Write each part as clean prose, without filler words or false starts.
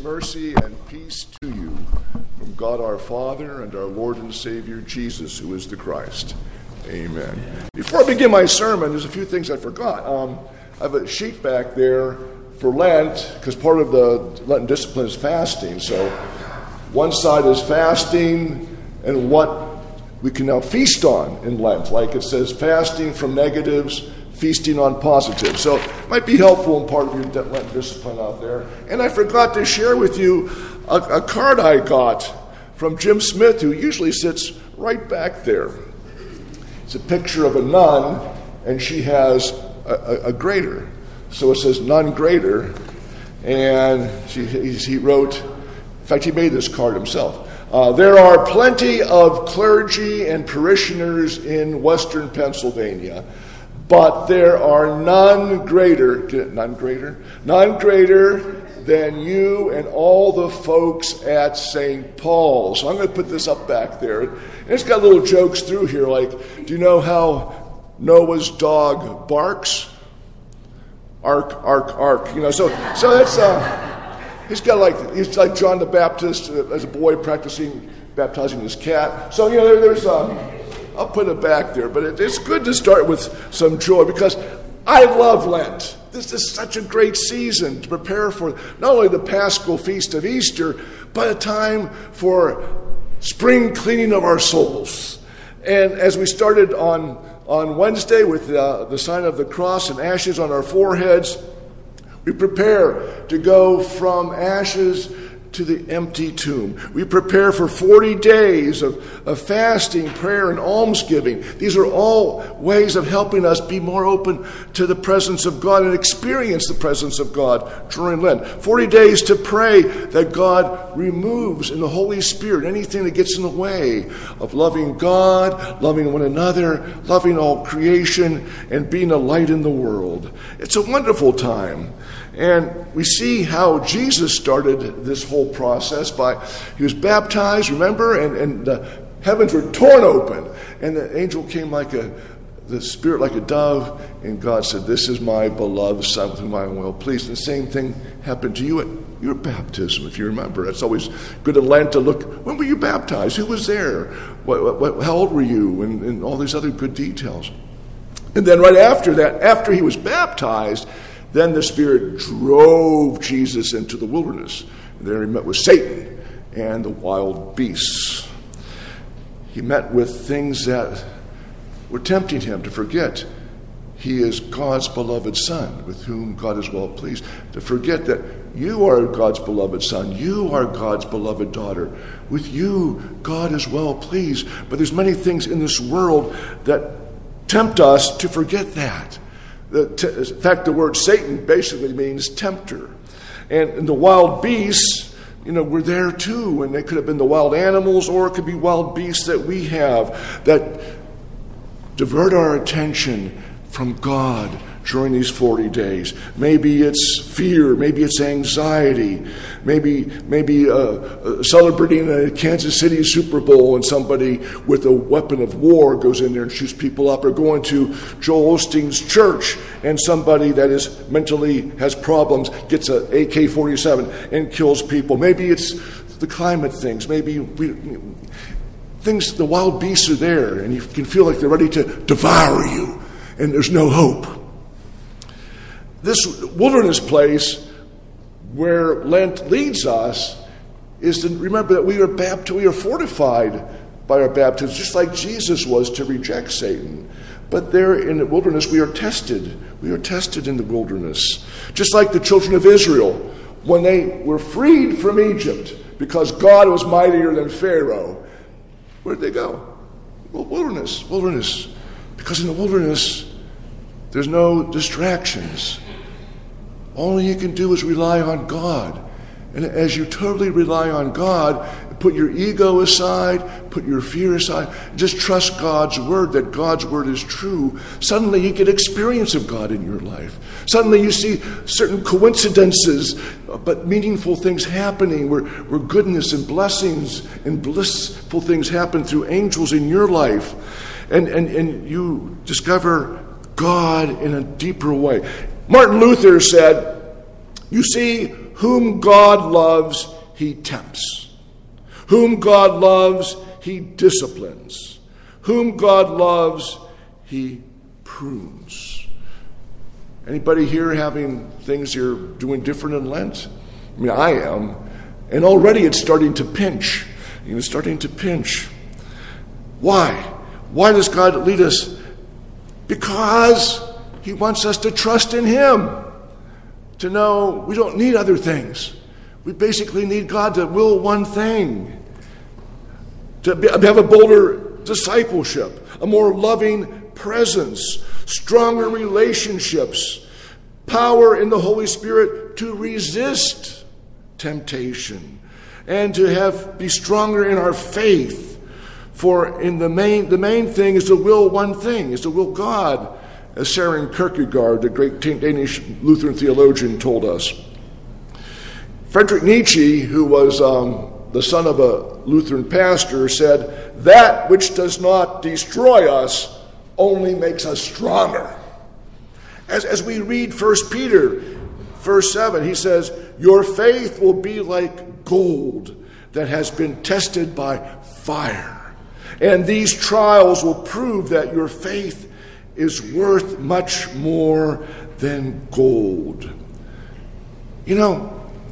mercy, and peace to you from God our Father and our Lord and Savior Jesus, who is the Christ. Amen. Before I begin my sermon, there's a few things I forgot. I have a sheet back there for Lent, because part of the Lenten discipline is fasting. So one side is fasting and what we can now feast on in Lent. Like it says, fasting from negatives, feasting on positives. So it might be helpful in part of your Lenten discipline out there. And I forgot to share with you a card I got from Jim Smith, who usually sits right back there. It's a picture of a nun, and she has a grater. So it says "Nun Grater," and he wrote, in fact, he made this card himself. There are plenty of clergy and parishioners in Western Pennsylvania, but there are none greater than you and all the folks at St. Paul. So I'm going to put this up back there. And it's got little jokes through here, like, do you know how Noah's dog barks? Ark. You know, so that's he's like John the Baptist as a boy baptizing his cat. So there's I'll put it back there, but it's good to start with some joy because I love Lent. This is such a great season to prepare for not only the Paschal feast of Easter, but a time for spring cleaning of our souls. And as we started on Wednesday with the sign of the cross and ashes on our foreheads, we prepare to go from ashes to the empty tomb. We prepare for 40 days of fasting, prayer, and almsgiving. These are all ways of helping us be more open to the presence of God and experience the presence of God during Lent. 40 days to pray that God removes in the Holy Spirit anything that gets in the way of loving God, loving one another, loving all creation, and being a light in the world. It's a wonderful time. And we see how Jesus started this whole process he was baptized, remember, and the heavens were torn open, and the angel came the Spirit like a dove, and God said, "This is my beloved Son with whom I am well pleased." And the same thing happened to you at your baptism, if you remember. It's always good in Lent to look, when were you baptized? Who was there? How old were you? And all these other good details. And then right after that, after he was baptized, then the Spirit drove Jesus into the wilderness. And there he met with Satan and the wild beasts. He met with things that were tempting him to forget he is God's beloved Son, with whom God is well pleased. To forget that you are God's beloved Son, you are God's beloved daughter. With you, God is well pleased. But there's many things in this world that tempt us to forget that. In fact, the word Satan basically means tempter. And the wild beasts, were there too. And they could have been the wild animals, or it could be wild beasts that we have that divert our attention from God during these 40 days. Maybe it's fear, maybe it's anxiety, maybe celebrating a Kansas City Super Bowl and somebody with a weapon of war goes in there and shoots people up, or going to Joel Osteen's church and somebody that is mentally has problems gets a AK-47 and kills people. Maybe it's the climate things. Maybe the wild beasts are there and you can feel like they're ready to devour you and there's no hope. This wilderness place where Lent leads us is to remember that we are fortified by our baptism, just like Jesus was to reject Satan. But there in the wilderness, we are tested. We are tested in the wilderness. Just like the children of Israel, when they were freed from Egypt, because God was mightier than Pharaoh, where'd they go? Well, wilderness. Because in the wilderness, there's no distractions. All you can do is rely on God. And as you totally rely on God, put your ego aside, put your fear aside, just trust God's word, that God's word is true. Suddenly you get experience of God in your life. Suddenly you see certain coincidences, but meaningful things happening where goodness and blessings and blissful things happen through angels in your life. And you discover God in a deeper way. Martin Luther said, "You see, whom God loves, he tempts. Whom God loves, he disciplines. Whom God loves, he prunes. Anybody here having things you're doing different in Lent? I mean, I am. And already it's starting to pinch. It's starting to pinch. Why? Why does God lead us? Because he wants us to trust in him. To know we don't need other things. We basically need God to will one thing. To have a bolder discipleship, a more loving presence, stronger relationships, power in the Holy Spirit to resist temptation, and to be stronger in our faith. For in the main thing is to will one thing, is to will God, as Søren Kierkegaard, the great Danish Lutheran theologian, told us. Friedrich Nietzsche, who was the son of a Lutheran pastor, said, "That which does not destroy us only makes us stronger." As we read 1 Peter, verse 7, he says, "Your faith will be like gold that has been tested by fire. And these trials will prove that your faith is worth much more than gold." You know,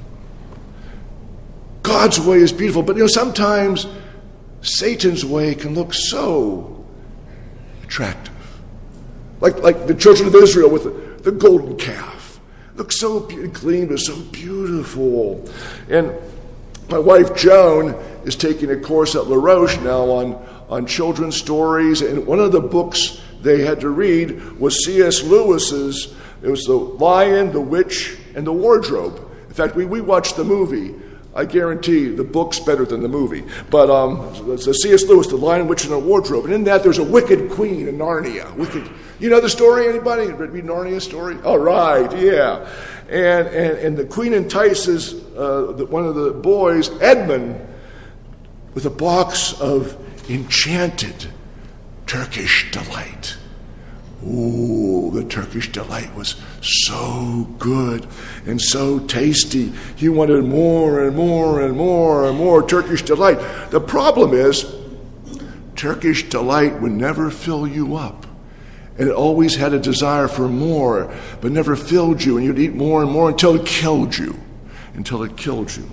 God's way is beautiful, but sometimes Satan's way can look so attractive. Like the children of Israel with the golden calf. Looks so clean, but so beautiful. And my wife Joan is taking a course at La Roche now on children's stories, and one of the books they had to read was C.S. Lewis's. It was The Lion, the Witch, and the Wardrobe. In fact, we watched the movie. I guarantee the book's better than the movie. But so C.S. Lewis, The Lion, Witch, and the Wardrobe. And in that, there's a wicked queen in Narnia. You know the story, anybody? Read Narnia's story? All right, yeah. And the queen entices one of the boys, Edmund, with a box of enchanted Turkish delight. Ooh, the Turkish delight was so good and so tasty. He wanted more and more and more and more Turkish delight. The problem is, Turkish delight would never fill you up. And it always had a desire for more, but never filled you. And you'd eat more and more until it killed you. Until it killed you.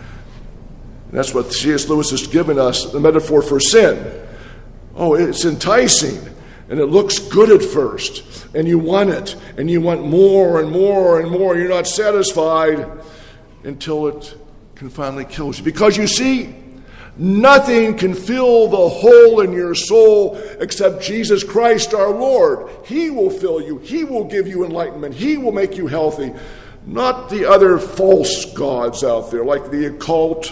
And that's what C.S. Lewis has given us, the metaphor for sin. Oh, it's enticing. And it looks good at first, and you want it, and you want more and more and more. You're not satisfied until it can finally kill you. Because you see, nothing can fill the hole in your soul except Jesus Christ our Lord. He will fill you. He will give you enlightenment. He will make you healthy. Not the other false gods out there, like the occult,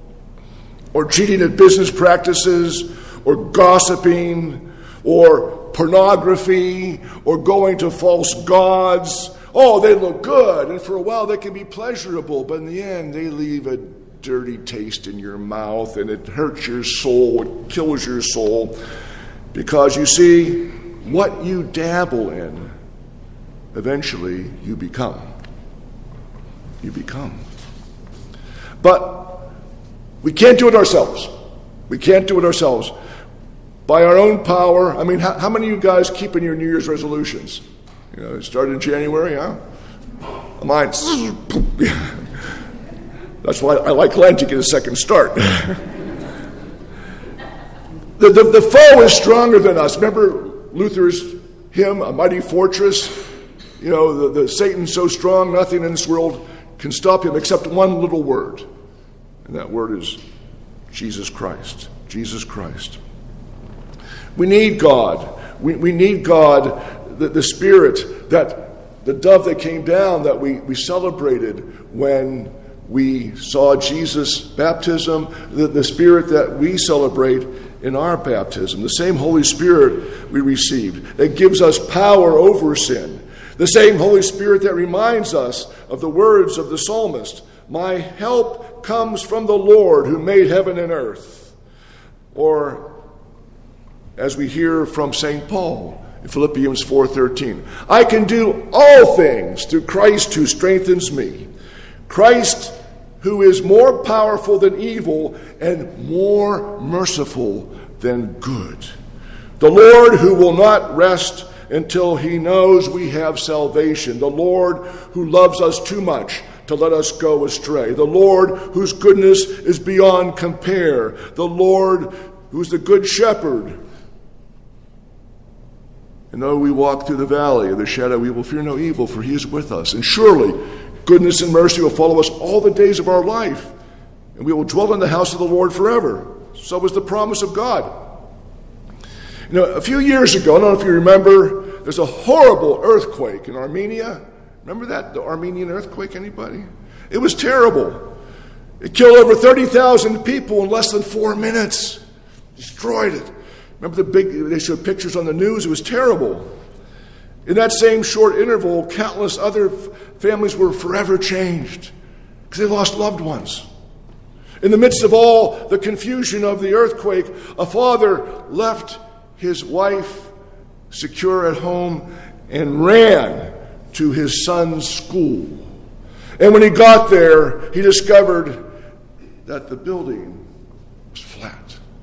or cheating at business practices, or gossiping, or pornography, or going to false gods. Oh, they look good, and for a while they can be pleasurable, but in the end they leave a dirty taste in your mouth, and it hurts your soul, it kills your soul, because you see, what you dabble in, eventually you become. You become. But we can't do it ourselves. We can't do it ourselves. By our own power. I mean, how many of you guys keep in your New Year's resolutions? You know, it started in January, huh? Mine. That's why I like Lent, to get a second start. The foe is stronger than us. Remember Luther's hymn, A Mighty Fortress? You know, the Satan's so strong, nothing in this world can stop him except one little word. And that word is Jesus Christ. Jesus Christ. We need God. We need God, the Spirit, that the dove that came down that we celebrated when we saw Jesus' baptism, the Spirit that we celebrate in our baptism, the same Holy Spirit we received that gives us power over sin, the same Holy Spirit that reminds us of the words of the psalmist, "My help comes from the Lord who made heaven and earth." Or, as we hear from St. Paul in Philippians 4:13, "I can do all things through Christ who strengthens me." Christ, who is more powerful than evil and more merciful than good. The Lord who will not rest until he knows we have salvation. The Lord who loves us too much to let us go astray. The Lord whose goodness is beyond compare. The Lord who is the good shepherd. And though we walk through the valley of the shadow, we will fear no evil, for he is with us. And surely goodness and mercy will follow us all the days of our life, and we will dwell in the house of the Lord forever. So was the promise of God. You know, a few years ago, I don't know if you remember, there's a horrible earthquake in Armenia. Remember that, the Armenian earthquake, anybody? It was terrible. It killed over 30,000 people in less than 4 minutes. Destroyed it. Remember they showed pictures on the news? It was terrible. In that same short interval, countless other families were forever changed because they lost loved ones. In the midst of all the confusion of the earthquake, a father left his wife secure at home and ran to his son's school. And when he got there, he discovered that the building was flat.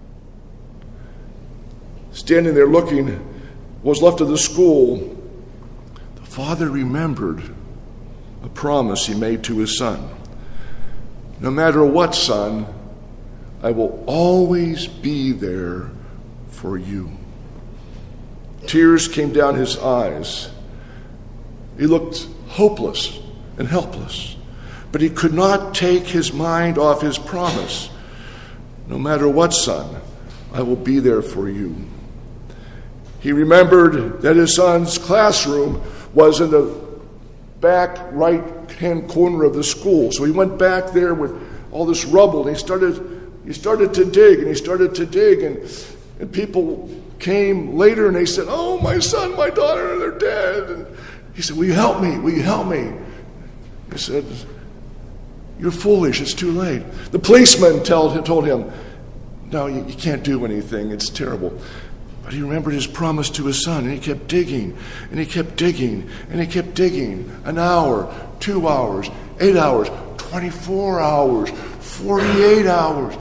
Standing there looking what was left of the school, the father remembered a promise he made to his son. No matter what, son, I will always be there for you. Tears came down his eyes. He looked hopeless and helpless, but he could not take his mind off his promise. No matter what, son, I will be there for you. He remembered that his son's classroom was in the back right-hand corner of the school. So he went back there with all this rubble, and he started to dig, and people came later, and they said, "Oh, my son, my daughter, they're dead." And he said, "Will you help me? Will you help me?" He said, "You're foolish. It's too late." The policeman told him, "No, you can't do anything. It's terrible." But he remembered his promise to his son, and he kept digging, and he kept digging, and he kept digging. An hour, 2 hours, 8 hours, 24 hours, 48 hours.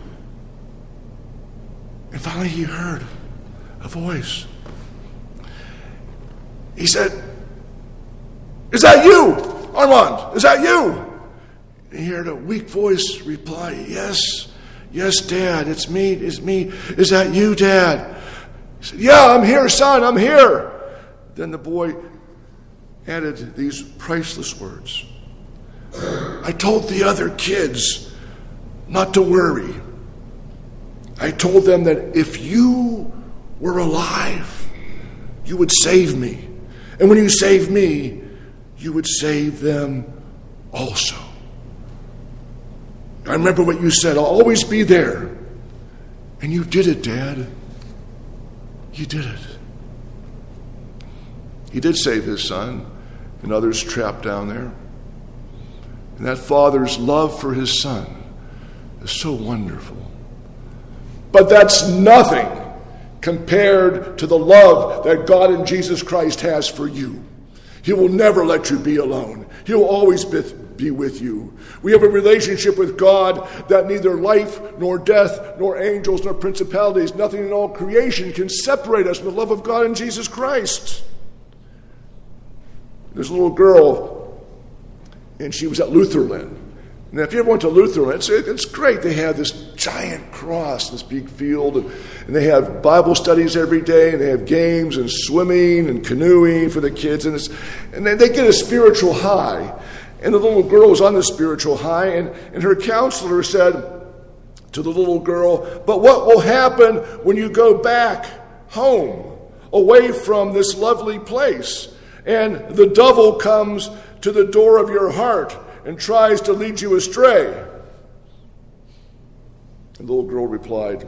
And finally he heard a voice. He said, "Is that you, Armand? Is that you?" And he heard a weak voice reply, "Yes, Dad, it's me. Is that you, Dad?" He said, "Yeah, I'm here, son, I'm here." Then the boy added these priceless words. "I told the other kids not to worry. I told them that if you were alive, you would save me. And when you saved me, you would save them also. I remember what you said, I'll always be there. And you did it, Dad. You did it." He did save his son and others trapped down there. And that father's love for his son is so wonderful. But that's nothing compared to the love that God in Jesus Christ has for you. He will never let you be alone. He will always be with you. We have a relationship with God that neither life, nor death, nor angels, nor principalities, nothing in all creation can separate us from the love of God in Jesus Christ. There's a little girl, and she was at Lutherland. And if you ever went to Lutherland, it's great. They have this giant cross, this big field, and they have Bible studies every day, and they have games and swimming and canoeing for the kids, and they get a spiritual high. And the little girl was on the spiritual high, and her counselor said to the little girl, "But what will happen when you go back home, away from this lovely place, and the devil comes to the door of your heart and tries to lead you astray?" And the little girl replied,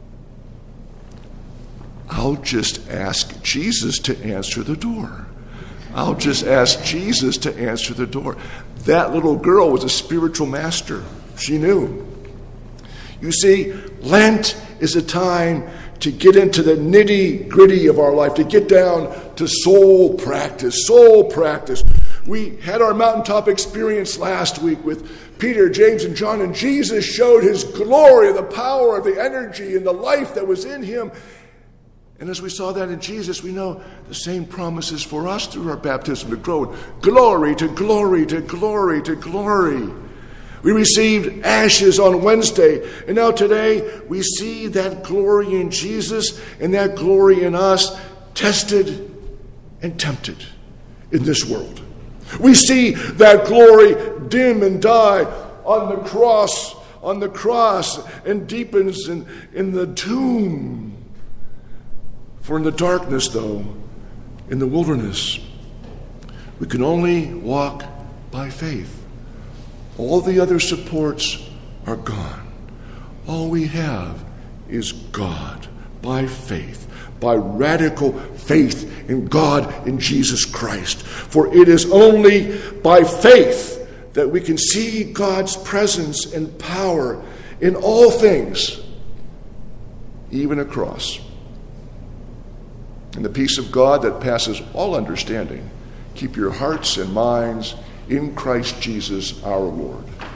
"I'll just ask Jesus to answer the door. I'll just ask Jesus to answer the door." That little girl was a spiritual master. She knew. You see, Lent is a time to get into the nitty-gritty of our life, to get down to soul practice, We had our mountaintop experience last week with Peter, James, and John, and Jesus showed his glory, the power, the energy, and the life that was in him. And as we saw that in Jesus, we know the same promises for us through our baptism to grow glory to glory to glory to glory. We received ashes on Wednesday, and now today we see that glory in Jesus and that glory in us tested and tempted in this world. We see that glory dim and die on the cross, and deepens in the tomb. For in the darkness, though, in the wilderness, we can only walk by faith. All the other supports are gone. All we have is God by faith, by radical faith in God in Jesus Christ. For it is only by faith that we can see God's presence and power in all things, even a cross. And the peace of God that passes all understanding, keep your hearts and minds in Christ Jesus our Lord.